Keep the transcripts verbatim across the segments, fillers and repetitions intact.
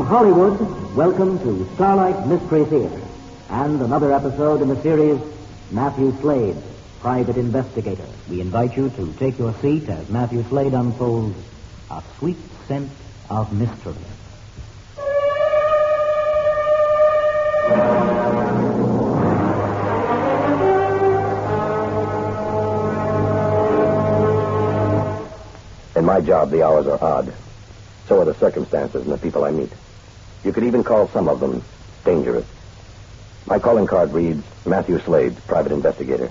From Hollywood, welcome to Starlight Mystery Theater and another episode in the series, Matthew Slade, Private Investigator. We invite you to take your seat as Matthew Slade unfolds a sweet scent of mystery. In my job, the hours are odd. So are the circumstances and the people I meet. You could even call some of them dangerous. My calling card reads, Matthew Slade, Private Investigator.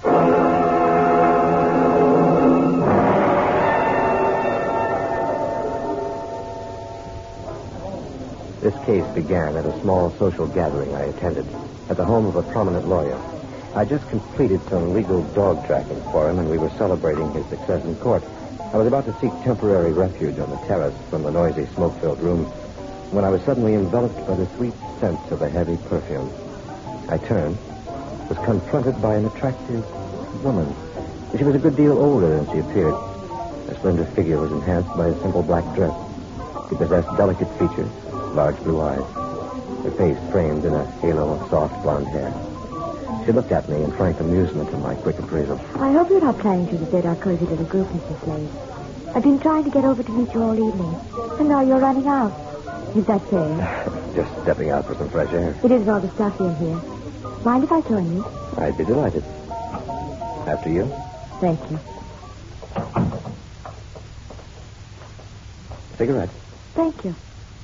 This case began at a small social gathering I attended at the home of a prominent lawyer. I just completed some legal dog tracking for him, and we were celebrating his success in court. I was about to seek temporary refuge on the terrace from the noisy, smoke-filled room when I was suddenly enveloped by the sweet scent of a heavy perfume. I turned, was confronted by an attractive woman. She was a good deal older than she appeared. Her slender figure was enhanced by a simple black dress. She possessed delicate features, large blue eyes, her face framed in a halo of soft blonde hair. She looked at me in frank amusement at my quick appraisal. I hope you're not planning to desert our cozy little group, Mister Slade. I've been trying to get over to meet you all evening, and now you're running out. Is that fair? Just stepping out for some fresh air. It is rather stuffy in here. Mind if I join you? I'd be delighted. After you? Thank you. Cigarette. Thank you.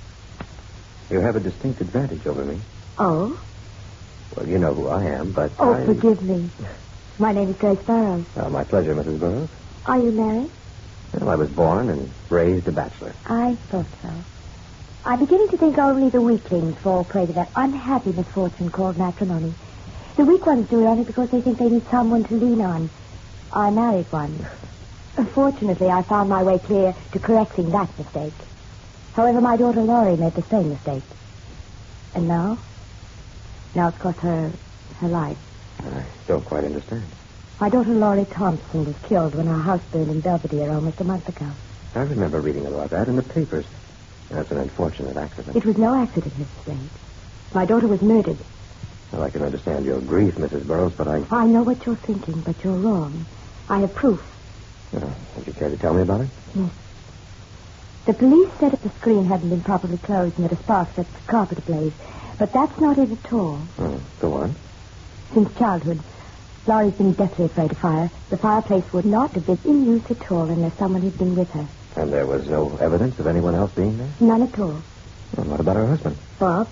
You have a distinct advantage over me. Oh? Well, you know who I am, but Oh, I... forgive me. My name is Grace Burroughs. Uh, my pleasure, Missus Burroughs. Are you married? Well, I was born and raised a bachelor. I thought so. I'm beginning to think only the weaklings fall prey to that unhappy misfortune called matrimony. The weak ones do it only because they think they need someone to lean on. I married one. Unfortunately, I found my way clear to correcting that mistake. However, my daughter Laurie made the same mistake. And now? Now it's cost her her life. I don't quite understand. My daughter Laurie Thompson was killed when her house burned in Belvedere almost a month ago. I remember reading about that in the papers. That's an unfortunate accident. It was no accident, Missus Slade. My daughter was murdered. Well, I can understand your grief, Missus Burroughs, but I... I know what you're thinking, but you're wrong. I have proof. Uh, would you care to tell me about it? Yes. The police said if the screen hadn't been properly closed and that a spark set the carpet ablaze. But that's not it at all. Oh, go on. Since childhood, Laurie's been deathly afraid of fire. The fireplace would not have been in use at all unless someone had been with her. And there was no evidence of anyone else being there? None at all. Well, what about her husband? Bob?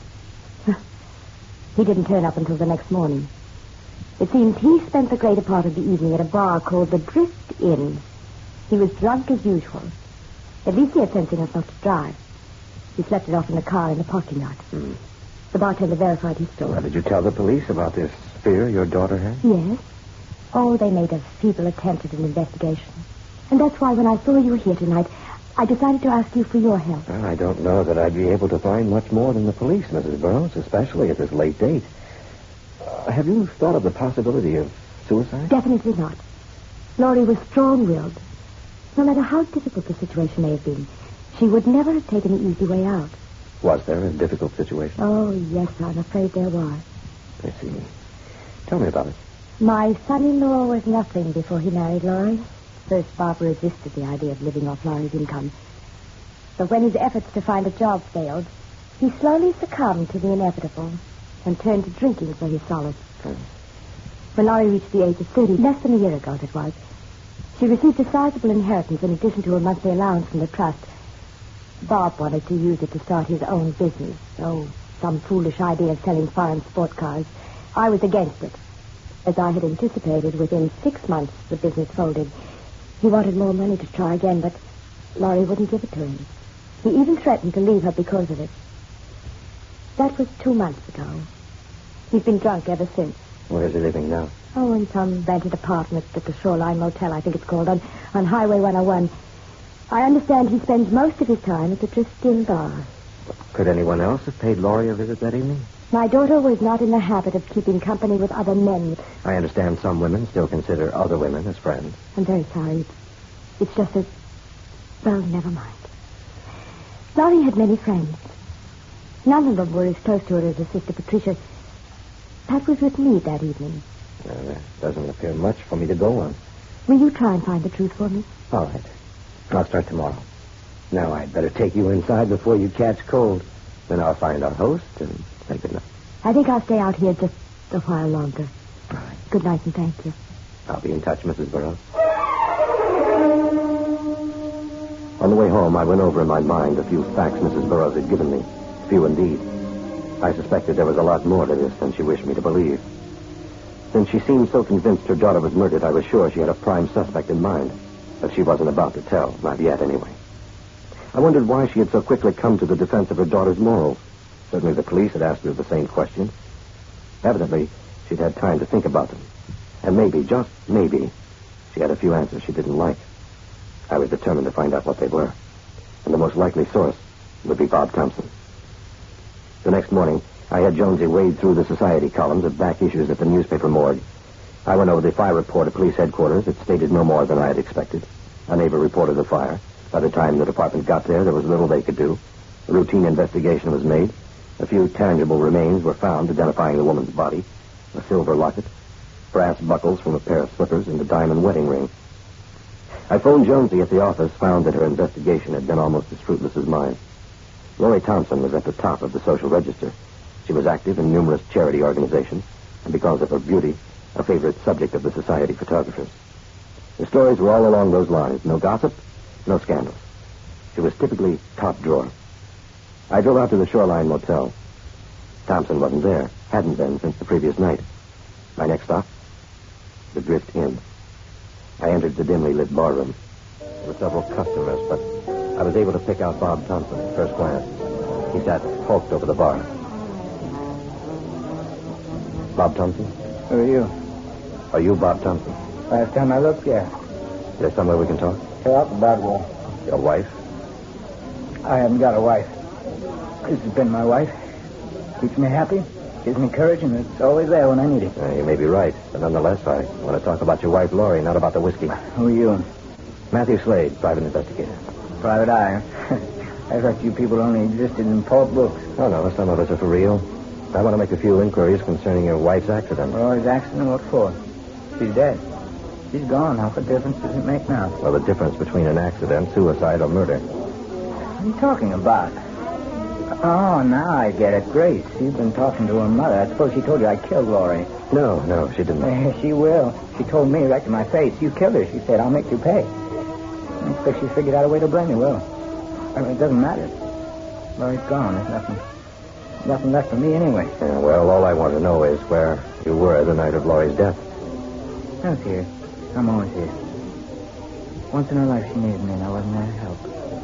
He didn't turn up until the next morning. It seems he spent the greater part of the evening at a bar called the Drift Inn. He was drunk as usual. At least he had sense enough not to drive. He slept it off in the car in the parking lot. Hmm. The bartender verified his story. Well, did you tell the police about this fear your daughter had? Yes. Oh, they made a feeble attempt at an investigation. And that's why when I saw you here tonight, I decided to ask you for your help. Well, I don't know that I'd be able to find much more than the police, Missus Burroughs, especially at this late date. Uh, have you thought of the possibility of suicide? Definitely not. Laurie was strong-willed. No matter how difficult the situation may have been, she would never have taken the easy way out. Was there a difficult situation? Oh, yes, I'm afraid there was. I see. Tell me about it. My son-in-law was nothing before he married Laurie. First, Bob resisted the idea of living off Laurie's income. But when his efforts to find a job failed, he slowly succumbed to the inevitable and turned to drinking for his solace. Hmm. When Laurie reached the age of thirty, less than a year ago that was, she received a sizable inheritance in addition to a monthly allowance from the trust. Bob wanted to use it to start his own business. Oh, some foolish idea of selling foreign sport cars. I was against it. As I had anticipated, within six months the business folded. He wanted more money to try again, but Laurie wouldn't give it to him. He even threatened to leave her because of it. That was two months ago. He's been drunk ever since. Where is he living now? Oh, in some rented apartment at the Shoreline Motel, I think it's called, on, on Highway one oh one. I understand he spends most of his time at the Drift Inn bar. Could anyone else have paid Laurie a visit that evening? My daughter was not in the habit of keeping company with other men. I understand some women still consider other women as friends. I'm very sorry. It's just that... Well, never mind. Laurie had many friends. None of them were as close to her as her sister Patricia. Pat was with me that evening. Uh, there doesn't appear much for me to go on. Will you try and find the truth for me? All right. I'll start tomorrow. Now, I'd better take you inside before you catch cold. Then I'll find our host and say good night. I think I'll stay out here just a while longer. All right. Good night and thank you. I'll be in touch, Missus Burroughs. On the way home, I went over in my mind a few facts Missus Burroughs had given me. Few indeed. I suspected there was a lot more to this than she wished me to believe. Since she seemed so convinced her daughter was murdered, I was sure she had a prime suspect in mind. But she wasn't about to tell, not yet anyway. I wondered why she had so quickly come to the defense of her daughter's morals. Certainly the police had asked her the same questions. Evidently, she'd had time to think about them. And maybe, just maybe, she had a few answers she didn't like. I was determined to find out what they were. And the most likely source would be Bob Thompson. The next morning, I had Jonesy wade through the society columns of back issues at the newspaper morgue. I went over the fire report at police headquarters. It stated no more than I had expected. A neighbor reported the fire. By the time the department got there, there was little they could do. A routine investigation was made. A few tangible remains were found identifying the woman's body. A silver locket, brass buckles from a pair of slippers, and a diamond wedding ring. I phoned Jonesy at the office, found that her investigation had been almost as fruitless as mine. Laurie Thompson was at the top of the social register. She was active in numerous charity organizations, and because of her beauty, a favorite subject of the society photographers. The stories were all along those lines. No gossip, no scandals. She was typically top drawer. I drove out to the Shoreline Motel. Thompson wasn't there. Hadn't been since the previous night. My next stop, the Drift Inn. I entered the dimly lit barroom. There were several customers, but I was able to pick out Bob Thompson at first glance. He sat hulked over the bar. Bob Thompson? Who are you? Are you Bob Thompson? Last time I looked, yeah. Is there somewhere we can talk? Talk about what? Your wife? I haven't got a wife. This has been my wife. Keeps me happy, gives me courage, and it's always there when I need it. Uh, you may be right, but nonetheless, I want to talk about your wife, Laurie, not about the whiskey. Who are you? Matthew Slade, private investigator. Private eye. I thought you people only existed in pulp books. Oh, no, some of us are for real. I want to make a few inquiries concerning your wife's accident. Laurie's accident? What for? She's dead. She's gone. How what difference does it make now? Well, the difference between an accident, suicide, or murder. What are you talking about? Oh, now I get it. Grace, you've been talking to her mother. I suppose she told you I killed Laurie. No, no, she didn't. Eh, she will. She told me right to my face. You killed her. She said, I'll make you pay. I expect she figured out a way to blame you. Well, I mean, it doesn't matter. Laurie's gone. There's nothing, nothing left for me anyway. Yeah, well, all I want to know is where you were the night of Laurie's death. I was here. I'm always here. Once in her life, she needed me, and I wasn't there to help.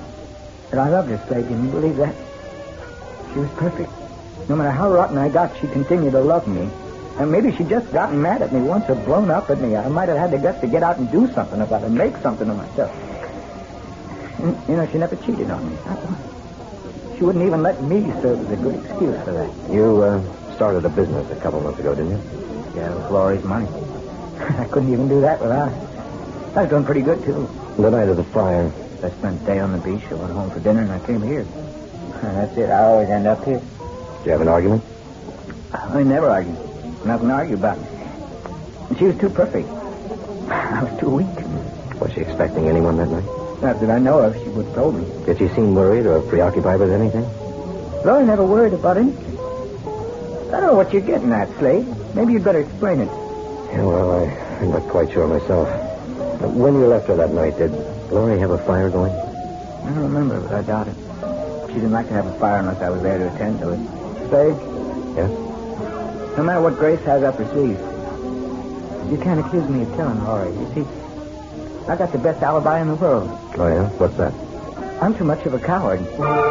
But I loved her, Slade. Can you believe that? She was perfect. No matter how rotten I got, she continued to love me. And maybe she'd just gotten mad at me once or blown up at me. I might have had the guts to get out and do something about it, make something of myself. And, you know, she never cheated on me. Not once. She wouldn't even let me serve as a good excuse for that. You uh, started a business a couple months ago, didn't you? Yeah, with Laurie's money. I couldn't even do that without her. I was doing pretty good, too. The night of the fire. I spent the day on the beach. I went home for dinner, and I came here. That's it. I always end up here. Did you have an argument? I never argue. Nothing to argue about. And she was too perfect. I was too weak. Was she expecting anyone that night? Not that I know of. She would have told me. Did she seem worried or preoccupied with anything? Laurie never worried about anything. I don't know what you're getting at, Slade. Maybe you'd better explain it. Yeah, well, I, I'm not quite sure myself. Uh, when you left her that night, did Laurie have a fire going? I don't remember, but I doubt it. She didn't like to have a fire unless I was there to attend to it. Slade? Yes? No matter what Grace has up her sleeve, you can't accuse me of killing Laurie. You see, I got the best alibi in the world. Oh, yeah? What's that? I'm too much of a coward.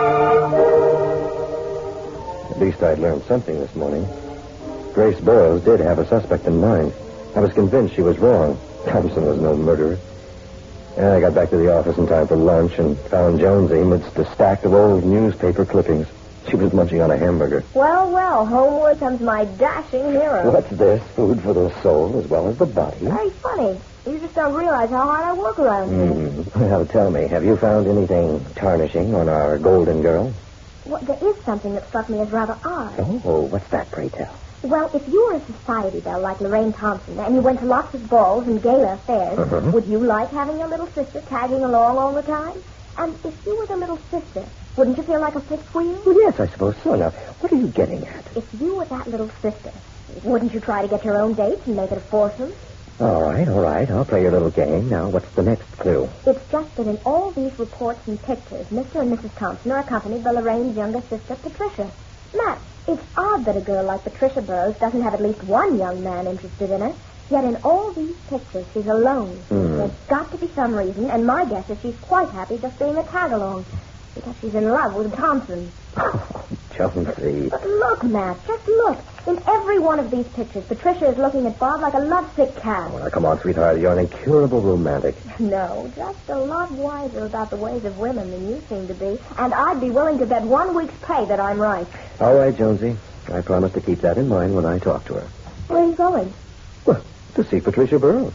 At least I'd learned something this morning. Grace Burroughs did have a suspect in mind. I was convinced she was wrong. Thompson was no murderer. And I got back to the office in time for lunch and found Jonesy amidst a stack of old newspaper clippings. She was munching on a hamburger. Well, well, homeward comes my dashing hero. What's this? Food for the soul as well as the body? Very funny. You just don't realize how hard I work around here. Mm. Well, tell me, have you found anything tarnishing on our golden girl? Well, there is something that struck me as rather odd. Oh, what's that, pray tell? Well, if you were a society belle like Lorraine Thompson and you went to lots of balls and gala affairs, Uh-huh. would you like having your little sister tagging along all the time? And if you were the little sister, wouldn't you feel like a fifth wheel? Well, yes, I suppose so. Now, what are you getting at? If you were that little sister, wouldn't you try to get your own dates and make it a foursome? All right, all right. I'll play your little game. Now, what's the next clue? It's just that in all these reports and pictures, Mister and Missus Thompson are accompanied by Lorraine's younger sister, Patricia. Matt, it's odd that a girl like Patricia Burroughs doesn't have at least one young man interested in her. Yet in all these pictures, she's alone. Hmm. There's got to be some reason, and my guess is she's quite happy just being a tag-along. Because she's in love with Thompson. Oh, Jonesy. But look, Matt, just look. In every one of these pictures, Patricia is looking at Bob like a lovesick cat. Oh, now, come on, sweetheart. You're an incurable romantic. No, just a lot wiser about the ways of women than you seem to be. And I'd be willing to bet one week's pay that I'm right. All right, Jonesy. I promise to keep that in mind when I talk to her. Where are you going? Well, to see Patricia Burroughs.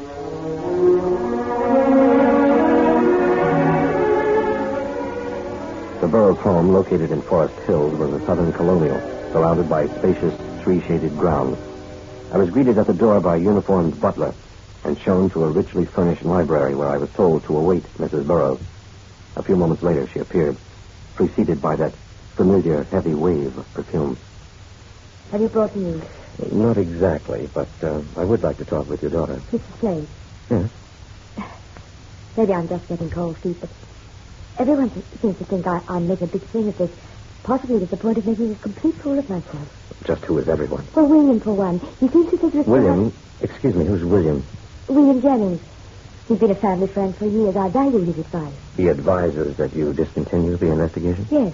The Burroughs home, located in Forest Hills, was a southern colonial, surrounded by spacious, tree-shaded grounds. I was greeted at the door by a uniformed butler and shown to a richly furnished library where I was told to await Missus Burroughs. A few moments later, she appeared, preceded by that familiar heavy wave of perfume. Have you brought news? Not exactly, but uh, I would like to talk with your daughter. Missus Slade. Yes? Maybe I'm just getting cold feet, but everyone seems to think I, I'm making a big thing of this, possibly to the point of making a complete fool of myself. Just who is everyone? Well, William, for one. He seems to think that... William? Excuse me, who's William? William Jennings. He's been a family friend for years. I value his advice. He advises that you discontinue the investigation? Yes.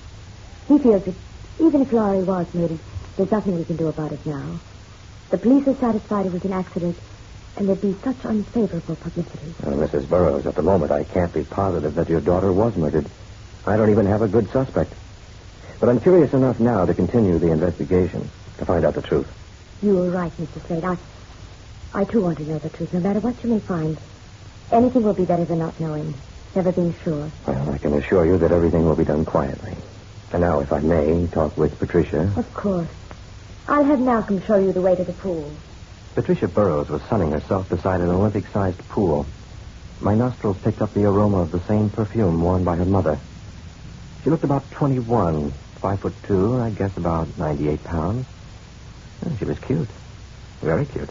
He feels that even if Laurie was murdered, there's nothing we can do about it now. The police are satisfied it was an accident, and there'd be such unfavorable publicity. Well, Missus Burroughs, at the moment, I can't be positive that your daughter was murdered. I don't even have a good suspect. But I'm curious enough now to continue the investigation, to find out the truth. You were right, Mister Slade. I, I, too, want to know the truth, no matter what you may find. Anything will be better than not knowing, never being sure. Well, I can assure you that everything will be done quietly. And now, if I may, talk with Patricia. Of course. I'll have Malcolm show you the way to the pool. Patricia Burroughs was sunning herself beside an Olympic-sized pool. My nostrils picked up the aroma of the same perfume worn by her mother. She looked about twenty-one, five foot two, I guess about ninety-eight pounds. And she was cute. Very cute.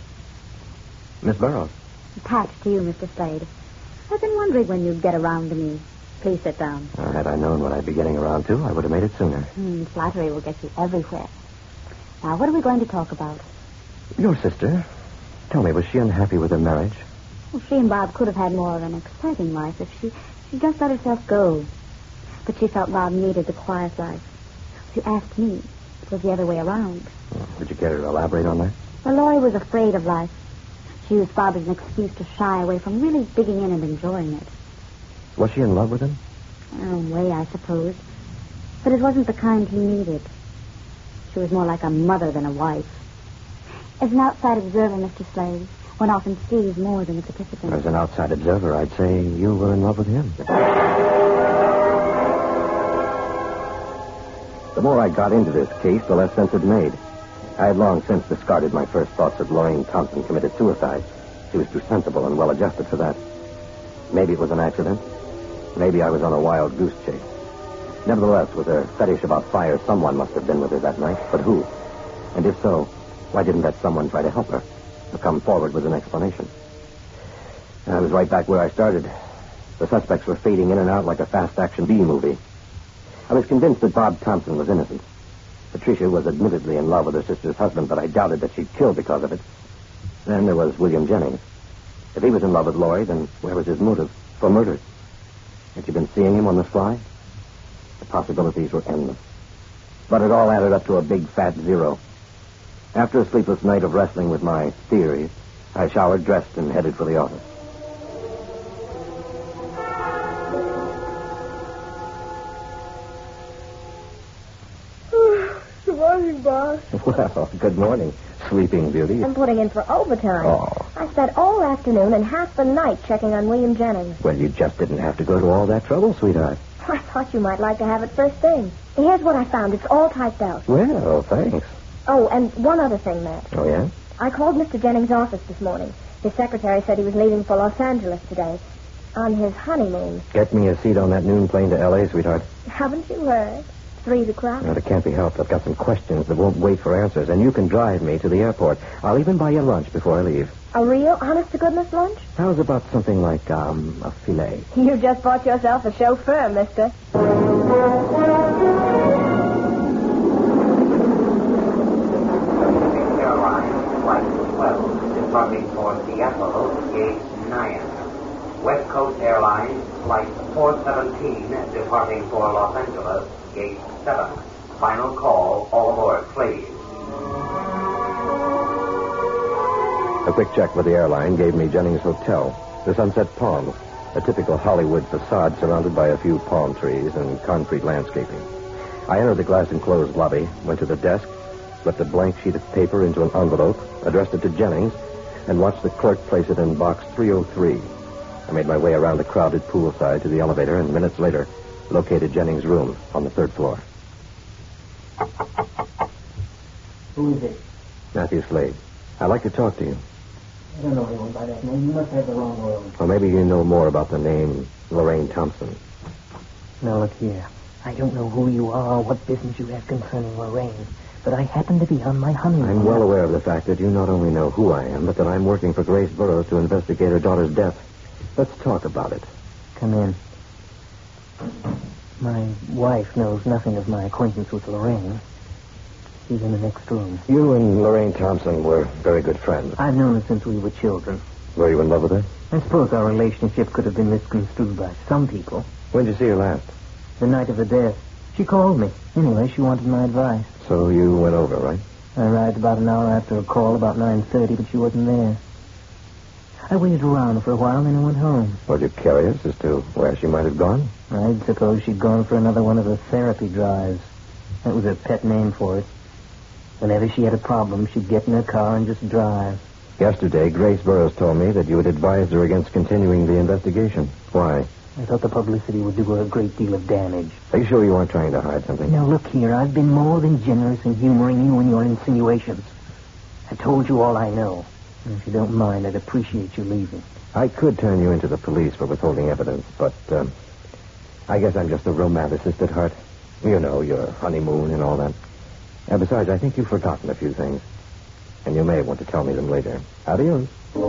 Miss Burroughs. Patch to you, Mister Slade. I've been wondering when you'd get around to me. Please sit down. Uh, had I known what I'd be getting around to, I would have made it sooner. Hmm, flattery will get you everywhere. Now, what are we going to talk about? Your sister. Tell me, was she unhappy with her marriage? Well, she and Bob could have had more of an exciting life if she, she just let herself go. But she felt Bob needed the quiet life. She asked me. It was the other way around. Oh, would you care to elaborate on that? Well, Laurie was afraid of life. She used Bob as an excuse to shy away from really digging in and enjoying it. Was she in love with him? In a way, I suppose. But it wasn't the kind he needed. She was more like a mother than a wife. As an outside observer, Mister Slade, one often sees more than a participant. As an outside observer, I'd say you were in love with him. The more I got into this case, the less sense it made. I had long since discarded my first thoughts that Lorraine Thompson committed suicide. She was too sensible and well-adjusted for that. Maybe it was an accident. Maybe I was on a wild goose chase. Nevertheless, with her fetish about fire, someone must have been with her that night. But who? And if so, why didn't that someone try to help her? Or come forward with an explanation? I was right back where I started. The suspects were fading in and out like a fast-action B-movie. I was convinced that Bob Thompson was innocent. Patricia was admittedly in love with her sister's husband, but I doubted that she'd killed because of it. Then there was William Jennings. If he was in love with Laurie, then where was his motive for murder? Had she been seeing him on the sly? The possibilities were endless. But it all added up to a big fat zero. After a sleepless night of wrestling with my theories, I showered, dressed, and headed for the office. Good morning, boss. Well, good morning, sleeping beauty. I'm putting in for overtime. Oh. I spent all afternoon and half the night checking on William Jennings. Well, you just didn't have to go to all that trouble, sweetheart. I thought you might like to have it first thing. Here's what I found. It's all typed out. Well, thanks. Oh, and one other thing, Matt. Oh, yeah? I called Mister Jennings' office this morning. His secretary said he was leaving for Los Angeles today. On his honeymoon. Get me a seat on that noon plane to L A, sweetheart. Haven't you heard? Three's o'clock. No, it can't be helped. I've got some questions that won't wait for answers, and you can drive me to the airport. I'll even buy you lunch before I leave. A real, honest-to-goodness lunch? How's about something like, um, a filet? You just bought yourself a chauffeur, mister. Airlines, Flight twelve, departing for Seattle, Gate nine. West Coast Airlines, Flight four seventeen, departing for Los Angeles, Gate seven. Final call, all aboard, please. A quick check with the airline gave me Jennings Hotel, the Sunset Palms, a typical Hollywood facade surrounded by a few palm trees and concrete landscaping. I entered the glass-enclosed lobby, went to the desk, slipped a blank sheet of paper into an envelope, addressed it to Jennings, and watched the clerk place it in box three oh three. I made my way around the crowded poolside to the elevator, and minutes later, located Jennings' room on the third floor. Who is it? Matthew Slade. I'd like to talk to you. I don't know anyone by that name. You must have the wrong room. Or maybe you know more about the name Lorraine Thompson. Now, look here. I don't know who you are or what business you have concerning Lorraine, but I happen to be on my honeymoon. I'm well aware of the fact that you not only know who I am, but that I'm working for Grace Burroughs to investigate her daughter's death. Let's talk about it. Come in. My wife knows nothing of my acquaintance with Lorraine. She's in the next room. You and Lorraine Thompson were very good friends. I've known her since we were children. Were you in love with her? I suppose our relationship could have been misconstrued by some people. When did you see her last? The night of the death. She called me. Anyway, she wanted my advice. So you went over, right? I arrived about an hour after her call, about nine thirty, but she wasn't there. I waited around for a while, then I went home. Were you curious as to where she might have gone? I'd suppose she'd gone for another one of her therapy drives. That was her pet name for it. Whenever she had a problem, she'd get in her car and just drive. Yesterday, Grace Burroughs told me that you had advised her against continuing the investigation. Why? I thought the publicity would do her a great deal of damage. Are you sure you weren't trying to hide something? Now, look here. I've been more than generous in humoring you and your insinuations. I told you all I know. And if you don't mind, I'd appreciate you leaving. I could turn you into the police for withholding evidence, but um, I guess I'm just a romanticist at heart. You know, your honeymoon and all that. And besides, I think you've forgotten a few things. And you may want to tell me them later. Adios.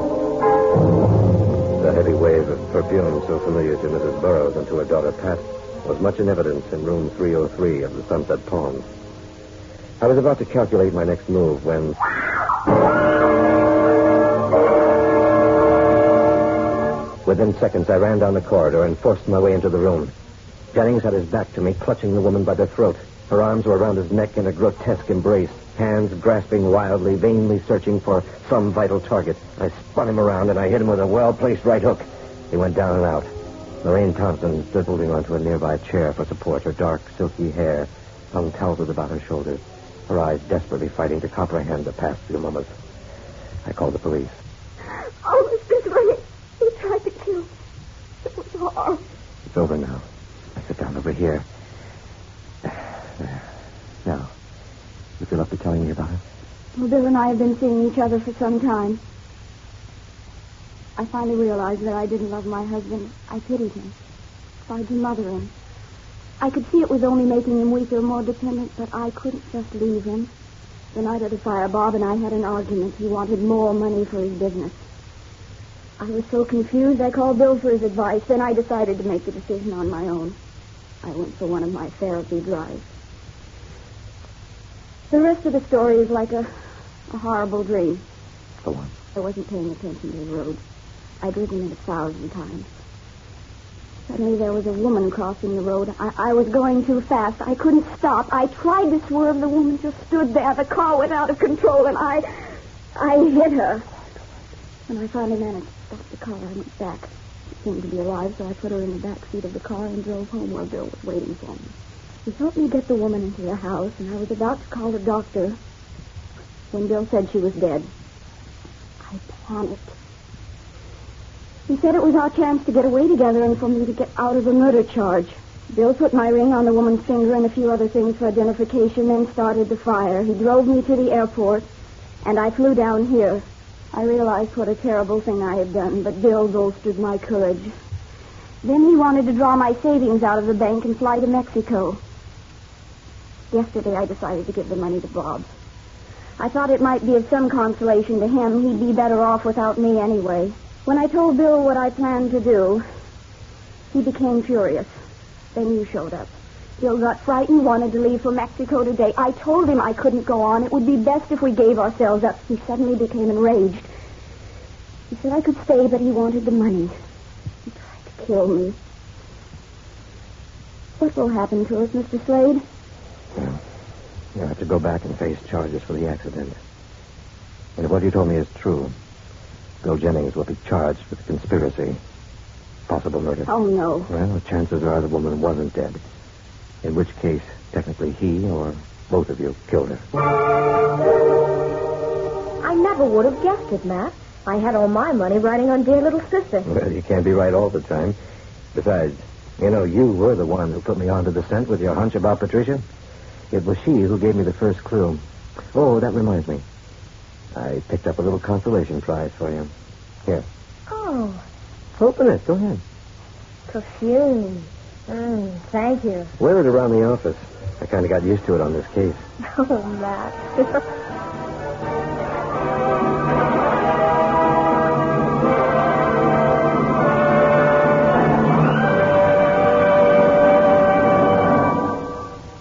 The heavy wave of perfume so familiar to Missus Burroughs and to her daughter Pat was much in evidence in room three oh three of the Sunset Palms. I was about to calculate my next move when... Within seconds, I ran down the corridor and forced my way into the room. Jennings had his back to me, clutching the woman by the throat. Her arms were around his neck in a grotesque embrace, hands grasping wildly, vainly searching for some vital target. I spun him around, and I hit him with a well-placed right hook. He went down and out. Lorraine Thompson stood holding onto a nearby chair for support, her dark, silky hair hung tousled about her shoulders, her eyes desperately fighting to comprehend the past few moments. I called the police. Oh, Mister Ray, he tried to kill. It was horrible. It's over now. I sit down over here. There. Now, you feel up to telling me about it? Well, Bill and I have been seeing each other for some time. I finally realized that I didn't love my husband. I pitied him. Tried to mother him. I could see it was only making him weaker, more dependent, but I couldn't just leave him. The night of the fire, Bob and I had an argument. He wanted more money for his business. I was so confused, I called Bill for his advice. Then I decided to make the decision on my own. I went for one of my therapy drives. The rest of the story is like a, a horrible dream. Go on. I wasn't paying attention to the road. I'd ridden it a thousand times. Suddenly there was a woman crossing the road. I, I was going too fast. I couldn't stop. I tried to swerve. The woman just stood there. The car went out of control, and I... I hit her. When I finally managed to stop the car, I went back. She seemed to be alive, so I put her in the back seat of the car and drove home where Bill was waiting for me. He helped me get the woman into the house, and I was about to call the doctor when Bill said she was dead. I panicked. He said it was our chance to get away together and for me to get out of the murder charge. Bill put my ring on the woman's finger and a few other things for identification, then started the fire. He drove me to the airport, and I flew down here. I realized what a terrible thing I had done, but Bill bolstered my courage. Then he wanted to draw my savings out of the bank and fly to Mexico. Yesterday I decided to give the money to Bob. I thought it might be of some consolation to him. He'd be better off without me anyway. When I told Bill what I planned to do, he became furious. Then you showed up. Bill got frightened, wanted to leave for Mexico today. I told him I couldn't go on. It would be best if we gave ourselves up. He suddenly became enraged. He said I could stay, but he wanted the money. He tried to kill me. What will happen to us, Mister Slade? Well, you'll have to go back and face charges for the accident. And if what you told me is true, Bill Jennings will be charged with conspiracy. Possible murder. Oh, no. Well, the chances are the woman wasn't dead. In which case, technically he or both of you killed her. I never would have guessed it, Matt. I had all my money riding on dear little sister. Well, you can't be right all the time. Besides, you know, you were the one who put me onto the scent with your hunch about Patricia. It was she who gave me the first clue. Oh, that reminds me. I picked up a little consolation prize for you. Here. Oh. Open it. Go ahead. Perfume. Mm, thank you. Wear it around the office. I kind of got used to it on this case. Oh, Matt.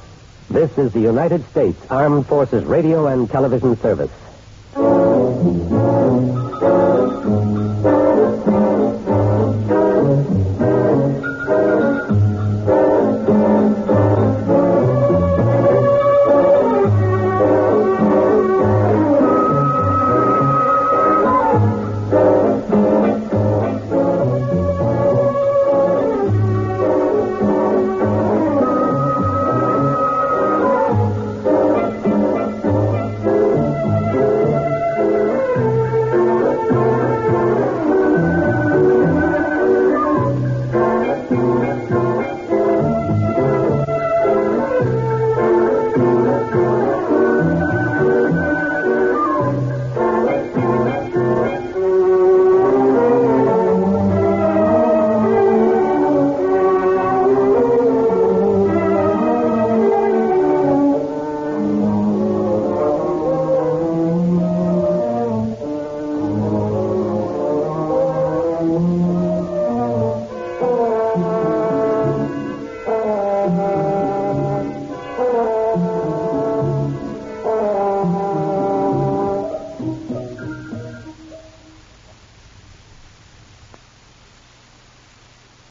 This is the United States Armed Forces Radio and Television Service.